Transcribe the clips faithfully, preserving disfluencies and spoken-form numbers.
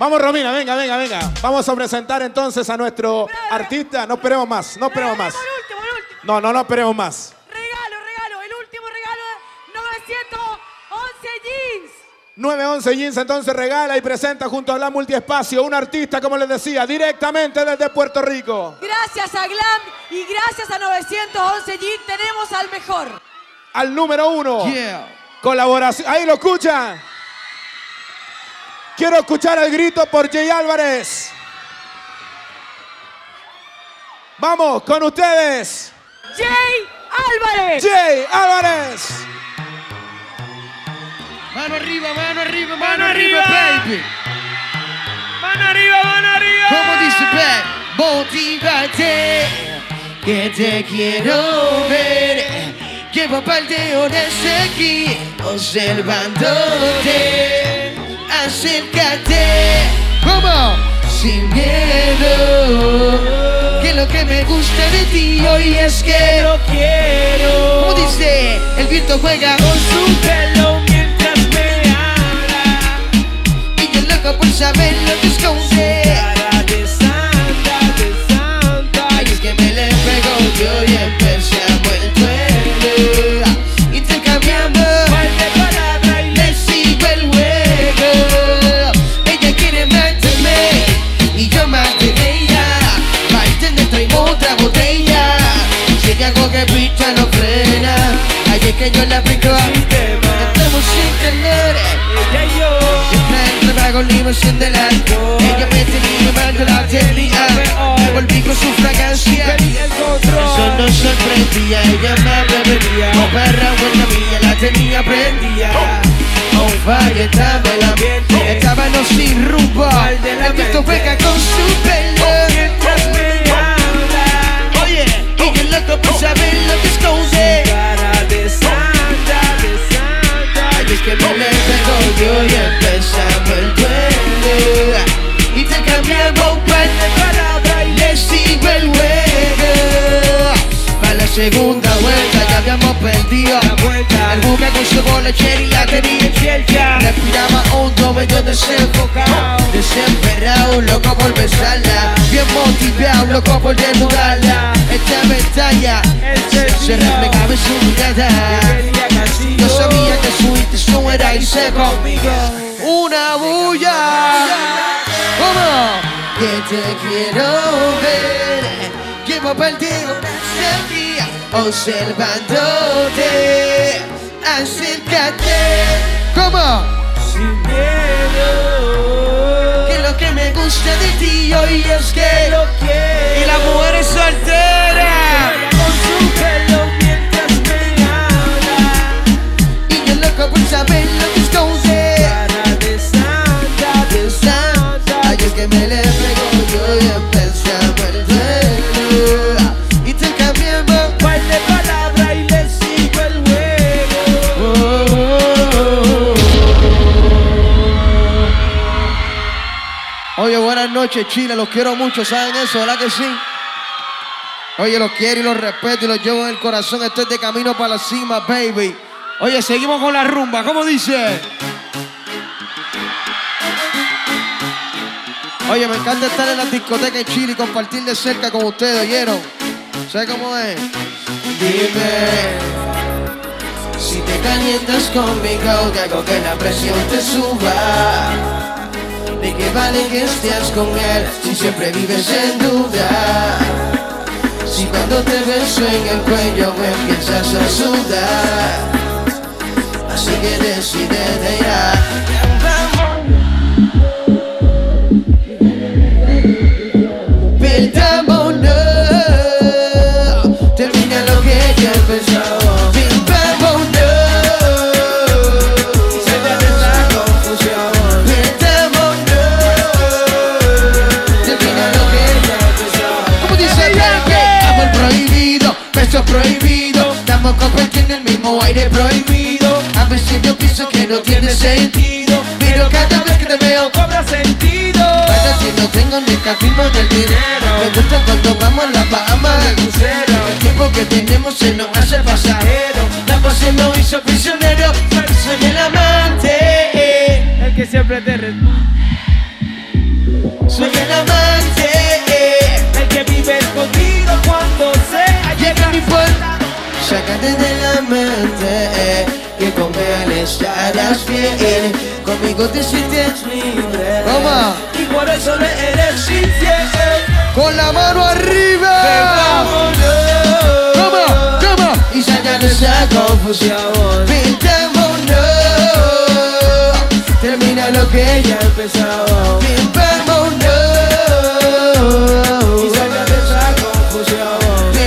Vamos, Romina, venga, venga, venga. Vamos a presentar entonces a nuestro artista. No esperemos más, no esperemos más. El último, el último. No, no, no esperemos más. Regalo, regalo, el último regalo de novecientos once Jeans. nueve once Jeans entonces regala y presenta junto a Glam Multiespacio un artista, como les decía, directamente desde Puerto Rico. Gracias a Glam y gracias a novecientos once Jeans tenemos al mejor. Al número uno. Yeah. Colaboración. Ahí lo escuchan. Quiero escuchar el grito por Jay Álvarez. Vamos con ustedes. Jay Álvarez. Jay Álvarez. Mano arriba, mano arriba, mano, mano arriba, arriba, baby. Mano arriba, mano arriba. Como dice Pat, motívate, que te quiero ver. Llevo par de horas aquí, observándote. Acércate, ¿cómo? Sin miedo. Que lo que me gusta de ti hoy es que lo quiero. ¿Cómo dice? El viento juega con su pelo mientras me habla. Y yo loco por saber lo que esconde. Cara de santa, de santa. Ay, es que me le pegó yo y empezamos el duelo. Intercambiando Par de palabras y le sigo el juego. Ella quiere más de mí y yo más de ella. Bartender, traemos otra botella. Si ella coge picha no frena. Ay, es que yo la aplico. Estamos sin calor. ella y yo. Yo trabajo la emoción del alcohol. Ella me tenía mal, yo la tenía. Me volví con su fragancia. Eso no sorprendía, ella me bebía. Oh, perra buena mía, la tenía prendida. On fire, estaba el ambiente. Estábamos sin rumbo. El viento juega con su pelo. Mientras me habla. Oye, y yo loco por saber lo que esconde. Cara de santa, de santa. Ay, es que me le pegó yo y empezamos el duelo. Y te cambiamos un par de palabras y le sigo el juego. Para la segunda vuelta ya habíamos perdido La vuelta. el buque con su bolechera y la tenía Chelcha. respiraba hondo, medio desenfocado, desesperado, loco por besarla. Bien motivado, loco por desnudarla. Esta pestaña se reflejaba en su mirada. Yo sabía que su intención era irse conmigo. Una bulla. ¿Cómo? Que te quiero ver. Llevo perdido ese día observándote. Acércate. ¿Cómo? Sin miedo. Que lo que me gusta de ti hoy es que Lo quiero. y la mujer es soltera. Con su pelo mientras me habla. Y yo loco por saber lo que esconde. Cara de santa, de santa. Ay, es que me le pegó yo y empezamos el duelo. Y te cambiamos. Par de palabras y le sigo el juego. Oh, oh, oh. Oye, buenas noches, Chile. Los quiero mucho, ¿saben eso? ¿Verdad que sí? Oye, los quiero y los respeto y los llevo en el corazón. Estoy de camino para la cima, baby. Oye, seguimos con la rumba. ¿Cómo dice? Oye, me encanta estar en la discoteca en Chile y compartir de cerca con ustedes, ¿oyeron? ¿Sabes cómo es? Dime si te calientas conmigo, que hago que la presión te suba. ¿De qué vale que estés con él si siempre vives en duda? Si cuando te beso en el cuello me empiezas a sudar. Así que decídete ya. Perdámonos. Termina lo que ya empezó. Perdámonos. Se te ve la confusión. Perdámonos. Termina lo que ya empezó. ¿Cómo dice Pepe? Amor prohibido, besos prohibidos. Estamos compartiendo el mismo aire prohibido. A veces yo pienso que no tiene sentido, pero cada vez que te veo Cobra sentido. para si no tengo ni cafismo del dinero. Me gusta cuando vamos a la Bahamas del crucero. El tiempo que tenemos se nos hace pasajero. La pose nos hizo prisionero, pero soy el amante. El que siempre te responde. estás bien, conmigo te sientes libre. Toma. Y por eso le eres infiel. Con la mano arriba. Vámonos. Toma, toma. Y saca de esa confusión. Pintémonos. Termina lo que ya empezó. Pintémonos. Y saca de esa confusión.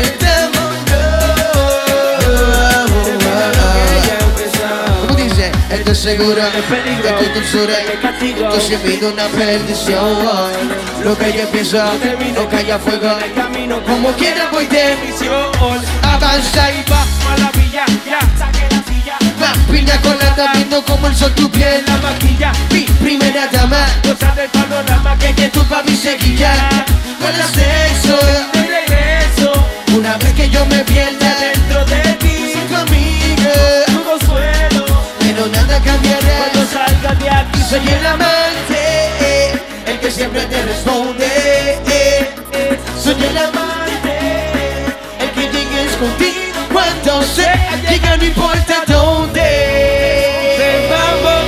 Estoy seguro de peligro, tu dulzura, de castigo, tú sin mí de una perdición. Lo que yo pienso, no calla fuego. En el camino, Como quiera voy de misión. avanza y va. A la villa, ya, saque la silla. La piña colada viendo como el sol tu piel. La maquilla, Mi primera dama, goza del panorama que que tu papi seguía. Con el sexo, de regreso. una vez que yo me pierda Dentro de ti, tu amiga. tu consuelo. Pero nada cambiará. Cuando salgas de aquí, Soy el amante, el que siempre te responde. Soy el amante, el que llegues contigo cuando sea. Llega no importa dónde. ven, vamos.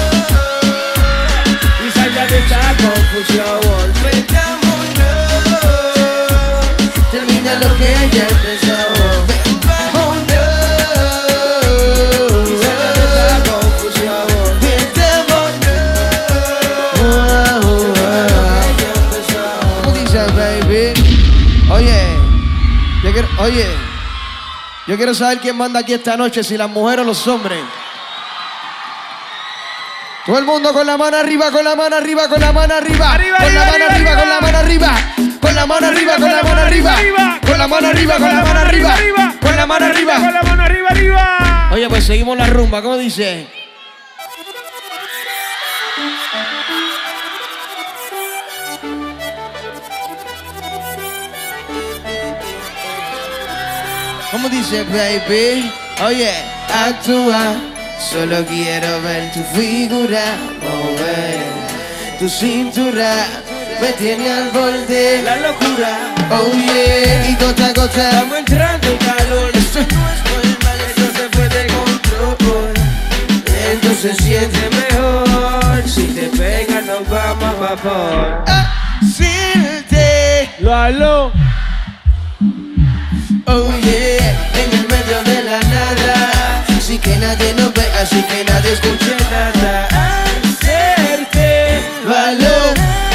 Y salga de esta confusión. Termina lo que ya empezó. Yo quiero, oye, yo quiero saber quién manda aquí esta noche, si las mujeres o los hombres. Todo el mundo con la mano arriba, con la mano arriba, con la mano arriba. Arriba, con la arriba, mano arriba, arriba, arriba. con la mano arriba. Con la mano arriba, con la mano arriba. Con la mano arriba, con la mano arriba. Con la mano Con arriba. la mano arriba, arriba. Oye, pues seguimos la rumba, ¿cómo dice? ¿Cómo dice, baby? Oye, actúa. Solo quiero ver tu figura mover. Tu cintura me tiene al borde. La locura. Oh yeah, y gota a gota. Estamos entrando en calor. Esto no es normal, Esto se fue de control. Entonces siente mejor. Si te pegas, nos vamos a vapor. Hacerte. Lo aló. Oh yeah, en el medio de la nada. Así que nadie nos ve, así que nadie escuche nada. Hacerte Valor.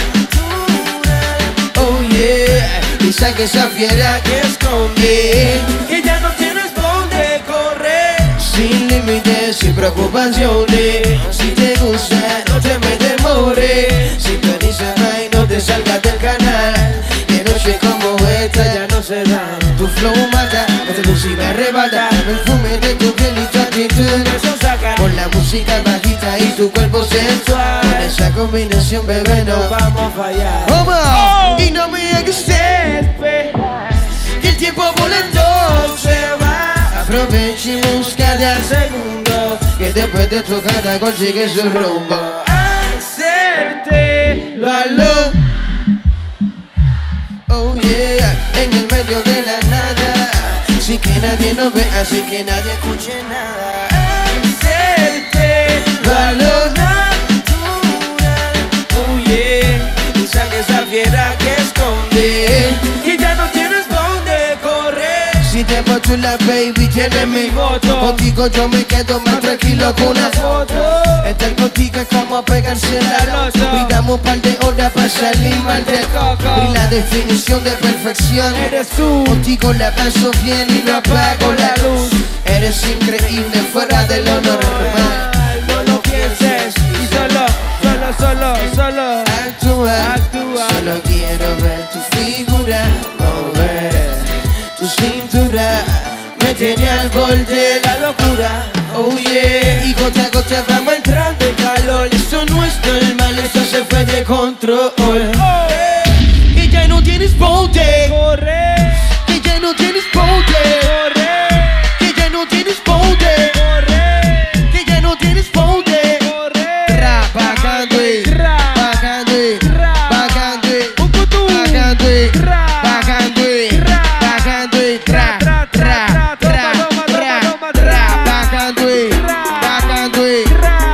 Oh yeah, y saque esa fiera que esconde. que ya no tienes dónde correr. Sin límites, sin preocupaciones. Si te gusta, no te me demores. Sintoniza y no te salgas del canal. Que noche como esta ya no se da. Tu flow mata, esta luz y me arrebata. El perfume de tu piel y tu actitud. Eso saca. Con la música bajita y tu cuerpo sensual. Con esa combinación, bebé, no No vamos a fallar. vamos. Y no me hagas Espera. que el tiempo volando se va. Aprovecha y busca de al segundo. Que después de tu cara consigue su rumbo. Hacerte Lo aló. Oh yeah, en el medio de la nada. Así que nadie nos ve, así que nadie escuche nada. Hacerte Lo aló. Oh yeah. Y saque esa fiera que esconde. Que ya no tienes dónde correr. Si te veo chula, baby, tienes mi voto. Contigo yo me quedo más tranquilo con una foto. Estar contigo es como pegarse la loto. Brindamos un par de horas para salir mal de coco. Y la definición de perfección Eres tú. Contigo la paso bien y no apago la luz. Eres increíble fuera de lo normal. No lo pienses. Y solo, solo, solo, solo. Actúa, Actúa. solo quiero ver tu figura mover. Tu cintura me tiene al borde La locura. Oh yeah, y gota a gota vamos entrando en calor. Esto no es normal, esto se fue de control. Oh. Que ya no tienes bote, Corre, que ya no tienes bote, corre, que ya no tienes bote, corre, que ya no tienes bote. corre. Tra, bajando y, Tra. bajando y, Tra. bajando y, Un cutú. bajando y, Tra. bajando y, Tra. bajando y, tra, Tra, tra, tra, tra, tra, toma, toma, tra, toma, tra, tra. bajando y, Tra. bajando y. Tra.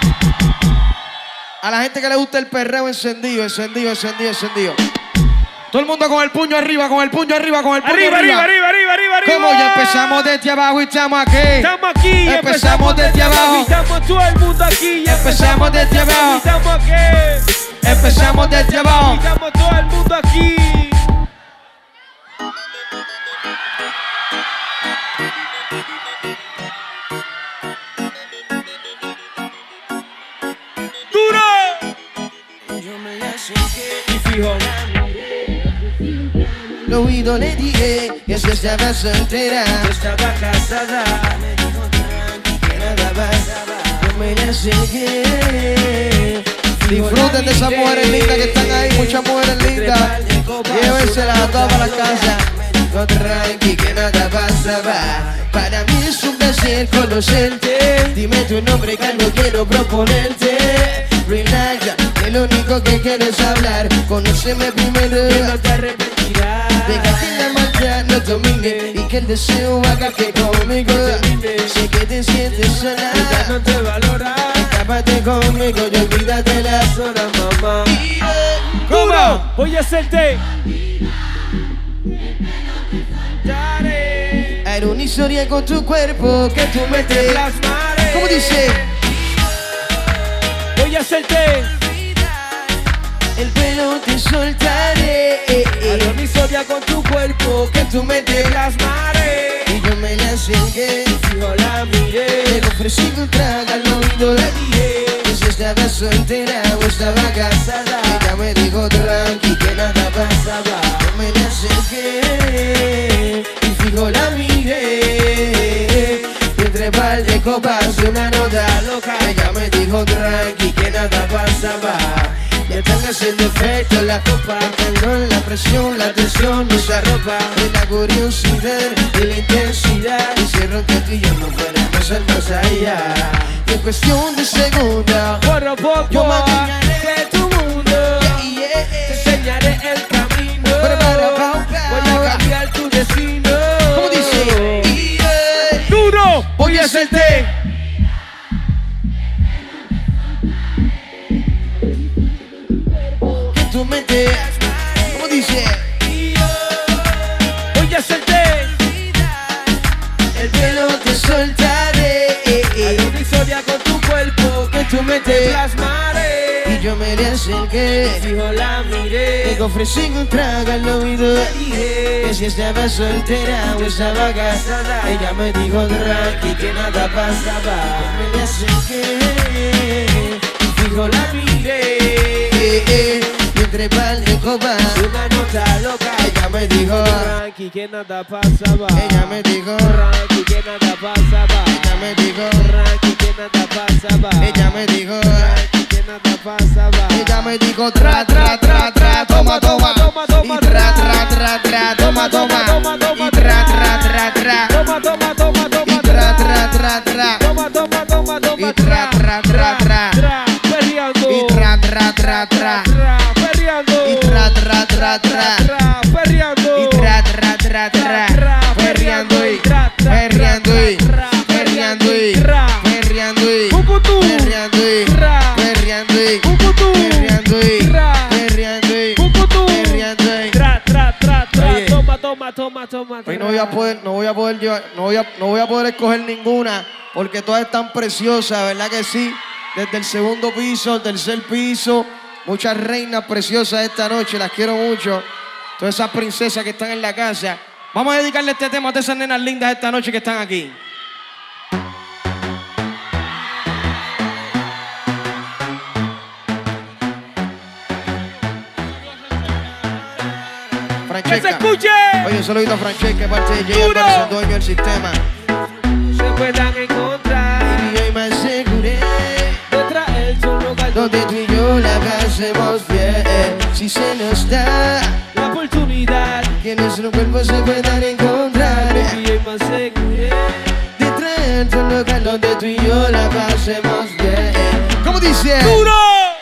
A la gente que le gusta el perreo encendido, encendido, encendido, encendido. Todo el mundo con el puño arriba, con el puño arriba, con el puño Arriba, arriba. arriba, arriba, arriba, arriba. Como ya empezamos desde abajo y estamos aquí. Estamos aquí, Empezamos desde abajo. y estamos todo el mundo aquí. Empezamos desde abajo. y estamos aquí. Empezamos desde abajo. y estamos todo el mundo aquí. Y fijo, Al oído le dije que si estaba soltera, Yo estaba casada. Me dijo tranqui que nada más. no me la acerqué. Disfruten de esas mujeres lindas que están ahí, muchas mujeres lindas. Llévenselas a todas para la casa. No tranqui que nada pasaba. Para mí es un placer conocerte. Dime tu nombre que algo quiero proponerte. Relax, que lo único que quieres hablar. Conóceme primero y no te arrepentirás. Deja que la maldad no domine y que el deseo haga que conmigo sé que te sientes sola. Ya no te valora. Escápate conmigo y olvídate las horas, mamá. ¿cómo? Voy a hacerte. Haré una historia con tu cuerpo que tú me te Plasmaré. ¿Cómo dice? Voy a hacerte. El pelo te soltaré. Haré una historia con tu cuerpo que tú me te plasmaré. Y yo me la acerqué. Yo la miré. Le ofrecí un trago al oído, le dije que si estaba soltera o estaba casada. Ella me dijo tranqui que nada pasaba. Yo me la acerqué y fijo la miré. Y entre par de copas y una nota loca, ella me dijo tranqui que nada pasaba. Ya están haciendo efecto la copa, perdón, la presión, la tensión, nuestra ropa, y la curiosidad y la intensidad hicieron que tú y yo no fuéramos al más allá. Y en cuestión de segundos, Por poco yo me engañaré de tu mundo. yeah, yeah. Te enseñaré el camino. Pero, pero, pero, Voy a cambiar tu destino. ¿Cómo dice? Yeah. Duro. Voy a hacerte. Que tu mente, ¿cómo dice? Voy a hacerte. El pelo te soltaré. Haré una historia con tu cuerpo Que tu te mente, plasmaré. y yo me le acerqué. Fijo la miré. Me ofrecí un trago al oído, Dije que si estaba soltera o estaba casada. Ella me dijo tranqui que nada pasaba. Me le acerqué y fijo la miré. Eh, eh, y entre par de copas, una nota loca. ella me dijo, Tranqui que nada pasaba. ella me dijo, Tranqui que nada pasaba. ella me dijo, Tranqui que nada pasaba. ella me dijo, Tranqui que nada pasaba. ella me dijo, tra, tra, tra, tra, toma, toma, y tra, tra, tra, tra, toma, toma, y tra, tra, tra, tra, Toma, toma, toma, toma, y tra, tra, tra, tra, Toma, toma, toma, toma, y tra, tra, tra, tra, tra, perreando. y tra, tra, tra, tra, tra, perreando. y tra, tra, tra, tra, tra, perreando. y tra, tra, tra, tra, perreando y perreando y perreando y perreando y Cucutú. perreando y Tra. perreando y Cucutú. perreando y Tra. perreando y Cucutú. perreando y. Tra, tra, tra, tra. Oye. Toma, toma, toma, toma. Hoy no voy a poder, no voy a poder llevar, no voy a, no voy a poder escoger ninguna porque todas están preciosas, ¿verdad que sí? Desde el segundo piso, el tercer piso, muchas reinas preciosas esta noche, las quiero mucho. Todas esas princesas que están en la casa. Vamos a dedicarle este tema a todas esas nenas lindas esta noche que están aquí. ¡Que se Francesca. escuche! Oye, un saludito a Francesca, parte de Jay ¡Duro! Álvarez, el dueño del sistema. Se puedan encontrar. Y hoy me aseguré Detrás el sol local donde tú y yo la pasemos bien. Si se nos da la oportunidad. que nuestro cuerpo se puedan encontrar. Y hoy más seguro. Detrás de un local donde tú y yo la pasemos bien. ¿Cómo dice? ¡Duro!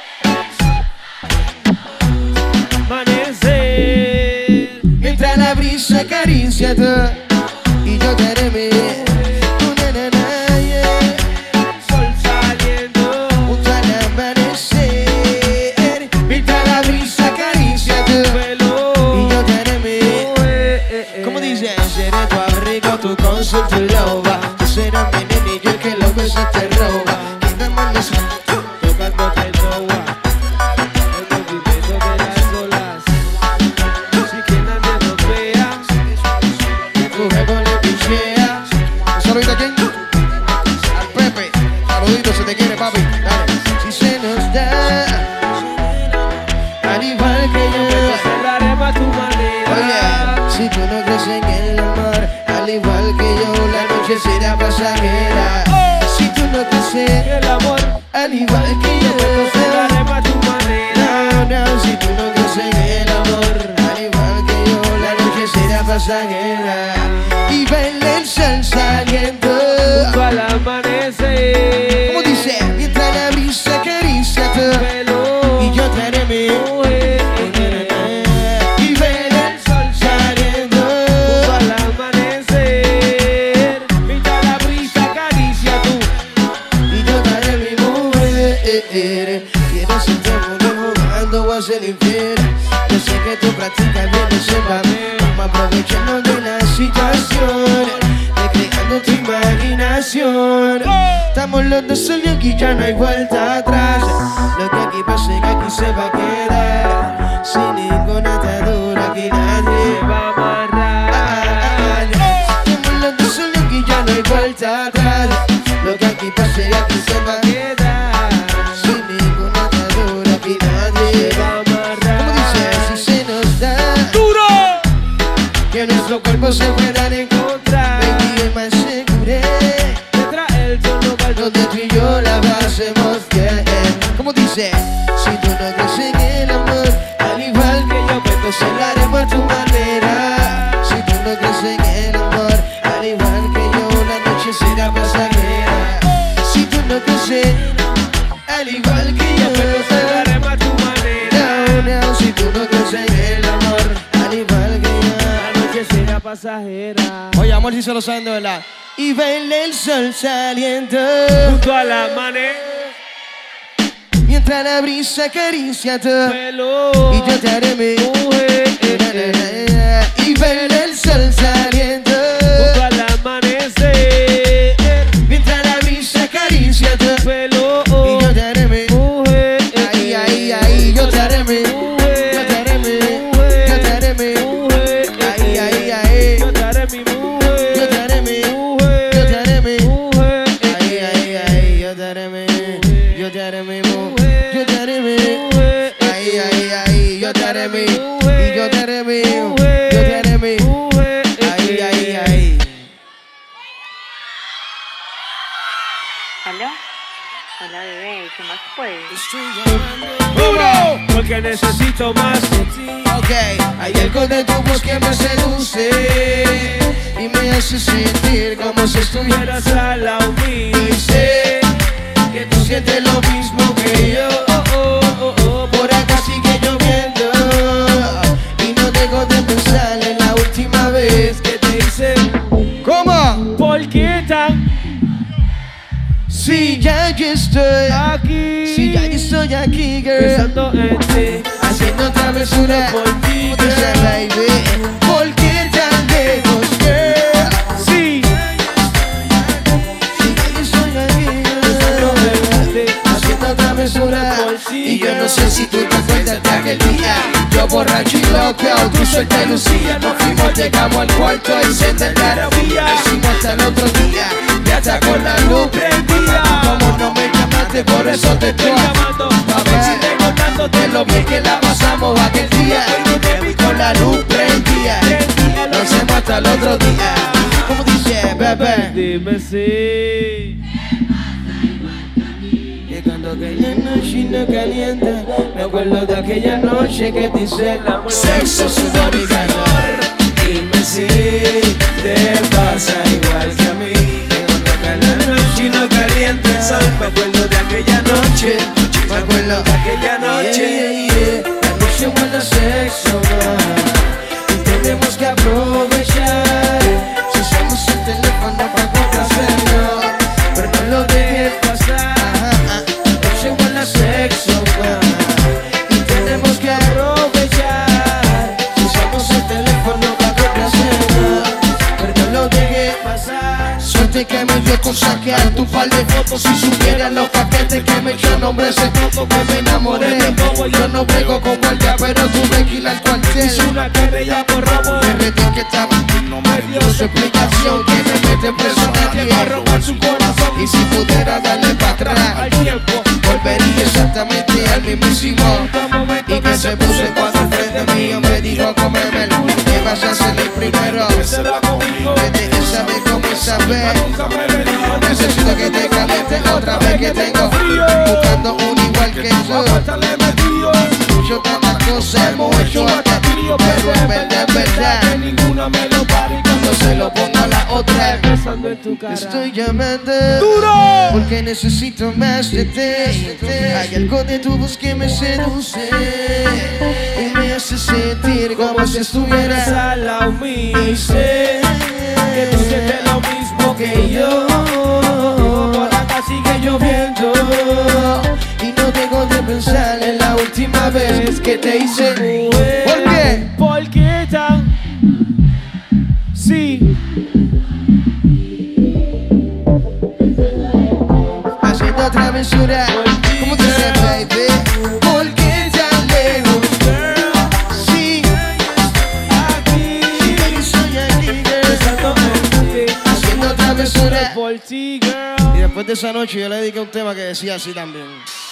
Amanecer. Mientras la brisa acaricia todo y yo te haré mi una nana, yeah. Sol saliendo. Junto al amanecer. conmigo tú con su tu loba. Tú serás mi nene y yo el que los besos te roba. Que me mandes Tocándote el loba, el movimiento de las olas. Si que nadie nos vea, tu jefe le pichea. Un saludito a quién? Al Pepe. Saludito, se te quiere, papi. Dale. Si se nos da, al igual que yo. cerraremos a tu manera. Oye, si tú no crees en el amor, al igual que yo, la noche será pasajera. Si tú no crees en El amor, al igual que yo, cerraremos a tu manera. no, no, si tú no crees en el amor, al igual que yo, la noche será pasajera. Y baila el sol saliendo. Junto al amanecer. ¿Cómo dice? Mientras la brisa acaricia tu Pelo, y yo te haré mi mujer. y baila el sol saliendo. Junto al amanecer. Mientras la brisa acaricia tú. Y yo te haré mi mujer. Quiero sentir el mundo jugando o hacer el infierno. Yo sé que tú practicas bien ese papel. Vamos aprovechando de la situación, recreando tu imaginación. Estamos los dos solos y ya no hay vuelta atrás. Lo que aquí pase que aquí se va a quedar. Sin ninguna atadura aquí nadie Va a amarrar. Estamos los dos solos y ya no hay vuelta atrás. Lo que aquí pase aquí se va a quedar. Sin ninguna atadura aquí nadie Va a amarrar. ¿Cómo dice? Si se nos da ¡Duro! que nuestros cuerpos se puedan encontrar, baby, me aseguré Detrás el tono caldo. donde tú y yo la pasemos bien. ¿Cómo dice? Si tú no crees en el amor, al igual que yo, pues entonces la haremos a tu manera. Si tú no crees en el amor, al igual que yo, la noche será pasajera. Si tú no crees en al igual que yo, pues entonces Cerraremos a tu manera. no, no, si tú no crees en el amor, al igual que yo. La noche será pasajera. Oye, amor, si se lo saben de verdad. Y baila el sol saliendo. Junto a la manera. Mientras la brisa acaricia tu Pelo. y yo te haré mi mujer. y baila el sol saliendo. Junto al amanecer. Mientras la brisa acaricia tu Pelo. y yo te haré mi mujer. ahí, ahí, ahí, yo te haré mi yo te haré mi yo te haré mi mujer. ahí, ahí, ahí, Yo te haré mi mujer. yo te haré mi mujer. yo te haré mi mujer. ahí, ahí, ahí, yo te haré mi yo te haré mi mu- yo te haré mi mujer. ahí, ahí, ahí, yo te haré mi y yo te haré mi yo mujer. te haré mi mujer. ahí, ahí, ahí. ¿Aló? Hola bebé, ¿qué más puedes? ¡Duro! Porque necesito más de ti. Ok, hay algo de tu voz que me seduce y me hace sentir como si estuvieras Estuvieras al lado mío. y sé que tú sientes lo mismo que yo. Oh, oh, oh, oh. Por acá sigue lloviendo y no dejo de pensar en la última vez Que te hice. ¿Cómo? ¿Por qué tan Si ya yo estoy aquí? Si ya yo estoy aquí, girl, Pensando en ti. haciendo travesura Por ti, Dice, girl. baby, ¿por qué tan lejos, girl? Sí. Si ya yo estoy aquí, Pensando girl, en ti. haciendo travesura Por ti, y yo no girl. sé si tú te acuerdas de aquel día. Yo borracho y loco, tú suelta Lucía. Nos fuimos, llegamos al cuarto y se entendió. Hicimos hasta el otro día, ya está con la luz prendida. Como no me llamaste, por eso te estoy Llamando. A ver si tengo tanto de lo bien que la pasamos aquel día. Te vi con la luz prendida. Nos hacemos hasta el otro día. ¿Cómo dice, bebé? Dime si. Que cuando aquella noche no calienta, me acuerdo de aquella noche que te hice el amor. Sexo, sudor y calor. Dime si te pasa igual que a mí. Que cuando aquella noche no calienta el sol, me acuerdo de aquella noche. Me acuerdo de aquella noche. Yeah, yeah, yeah. La noche huele a sexo, ma, y tenemos que aprovechar. Si usamos el teléfono para complacernos, pero no lo dejes pasar. Se huele a sexo, ma, y tenemos que aprovechar. Si usamos el teléfono para complacernos, pero no lo dejes pasar. Suerte que me dio con saquear tu par de fotos. Si supieras los paquetes que me echó nombre ese poco que me enamoré. Yo no brego con guardia, pero tuve que ir al cuartel. Hice una querella por robo. Me retí que estaba, no me dio su explicación. Que me mete preso nadie Va a robar su corazón. y si pudiera darle para atrás, Al tiempo. volvería exactamente al mismísimo. Y que se puso cuando frente mío me dijo cómemelo. Que vas a ser el primero. Se va conmigo. Me dejes saber cómo saber. Nunca me he venido. Necesito que te caliente otra vez que tengo frío. Buscando un igual que yo. Apártale metido. Mucho tantas cosas hemos hecho hasta tío. Pero en verdad, en verdad, que ninguna me lo pare. Y cuando se lo pongo a la otra, pensando en tu cara. estoy llamando ¡Duro! porque necesito más de ti. Hay algo de tu voz que me seduce y me hace sentir como si estuvieras al lado mío. Y sé que tú sientes lo mismo que yo. Por acá sigue lloviendo. y no dejo de pensar en la última vez que te hice. ¿Por qué? ¿Por qué tan? Sí. Haciendo travesura, ¿cómo te dice, baby? ¿Por qué tan lejos? Sí, Aquí. sí, soy aquí, girl. Pensando en ti. Haciendo travesura. Por ti, girl. Y después de esa noche yo le dediqué un tema que decía así también.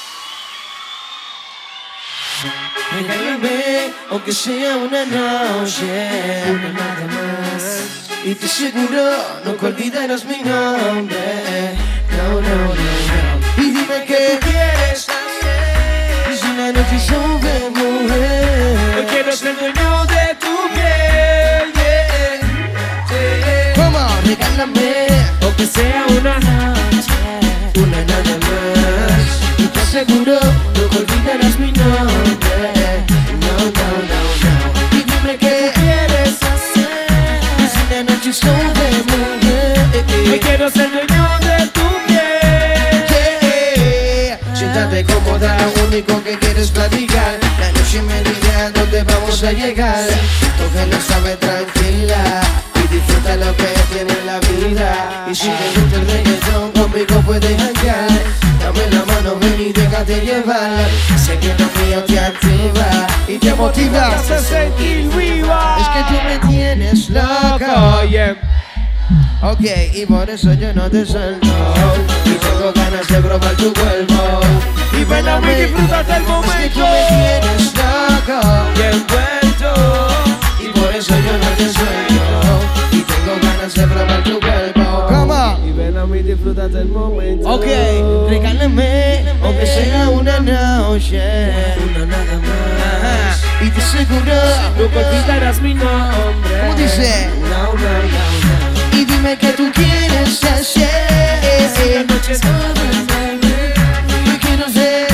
Regálame, aunque sea una noche, una nada más. Y te aseguro, nunca olvidarás mi nombre. No, no, no, no. Y dime qué quieres hacer. Es una noche sobre mujer. Hoy quiero ser dueño de tu piel. Yeah, yeah. ¿Cómo? Regálame, Aunque sea una noche. una nada más. Y te aseguro, nunca olvidarás mi nombre. No, no, no, no. Y dime qué quieres hacer. Es una noche sobre mujer. Hoy quiero ser dueño de tu piel. Yeah. Siéntate cómoda, lo único que quieres platicar. La noche me dirá dónde vamos a llegar. Cógela, sabe tranquila y disfruta lo que tiene la vida. Y si te gusta el reggaetón, conmigo puedes hangar. Dame la mano, ven y déjate llevar. Sé que lo mío te activa y te motiva. Te hace sentir viva. Es que tú me tienes loco. Oye, Ok, y por eso yo no te suelto. Y tengo ganas de probar tu cuerpo. y ven a mí, disfrútate el Es que momento. tú me tienes loco. Y envuelto. Y por eso yo no te suelto. Y tengo ganas de probar tu cuerpo. ¿Cómo? Y ven a mí, disfrútate el momento. Ok, regálame, aunque sea una noche. Una nada más. Y te aseguro. Nunca olvidarás mi nombre. ¿Cómo dice? No, no, no, no. Y dime qué tú quieres hacer. Esta noche es todo. Yo quiero ser.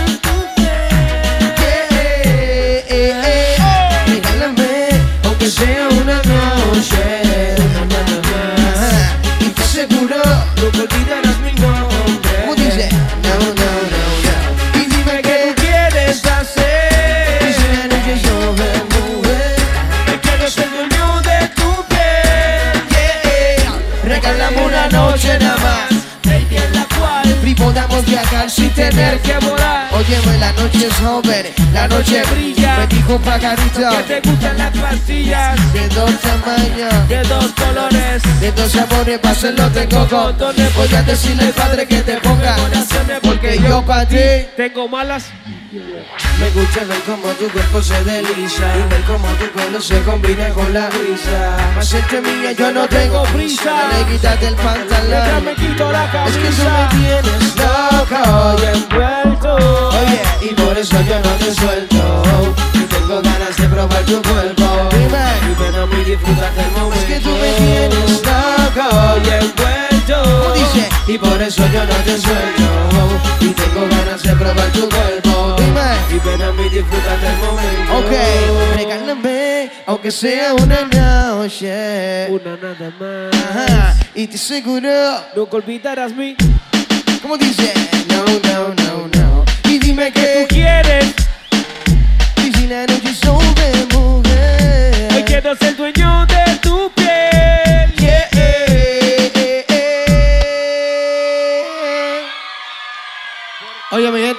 Regálame, Aunque sea una noche. una nada más. Y te aseguro. Nunca olvidarás mi nombre. ¿Cómo dice? No, no, no, no. Y dime ¿Qué qué quieres es hacer? una noche sobre mujer. Hoy quiero ser dueño de tu piel. Regálame una noche nada más. Baby, en la cual Y podamos viajar sin tener que. que volar. Óyeme, la noche es joven, la noche brilla. Me dijo pajarito Que te gustan las pastillas de dos tamaños, de dos colores. de dos sabores, para hacerlo tengo con. Voy a decirle al padre que te ponga, porque yo para ti Tengo malas. me gusta ver cómo tu cuerpo se desliza y ver cómo tu pelo se combina con la brisa. Más entre mía yo no tengo prisa, le quítate el Ya pantalón. me quito la Es que tú me camisa. tienes loco. Y envuelto. Oye, y por eso yo no te suelto. Y tengo ganas de probar tu cuerpo. Dime, Y ven a mí, disfrútate el momento. es que tú me tienes loco. Y envuelto. ¿Cómo dice? Y por eso yo no te suelto. Y tengo ganas de probar tu cuerpo. Dime, Y ven a mí, disfrútate el momento. ok, regálame, aunque sea una noche. Una nada más. Ajá, y te aseguro. Nunca olvidarás mi. ¿Cómo dice? No, no, no, no. Y dime ¿Qué que tú quieres? y si la noche es sobre mujer. Hoy quiero ser dueño de tu piel. Yeah.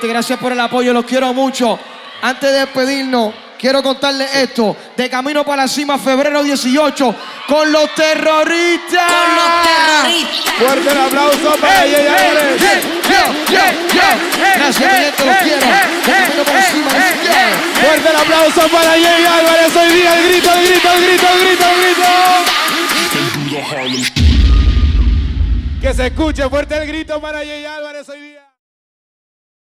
gente, gracias por el apoyo, los quiero mucho. Antes de despedirnos, quiero contarles esto. De camino para la cima, febrero dieciocho, con los terroristas. Con los terroristas. Fuerte el aplauso para Hey, Jay hey, Álvarez. hey, yo, yo, yo. Gracias, mi gente, los quiero. De camino para la cima, let's go. Fuerte el aplauso para Jay Álvarez. Hoy día el grito, el grito, el grito, el grito, el grito. Que se escuche fuerte el grito para Jay Álvarez hoy día.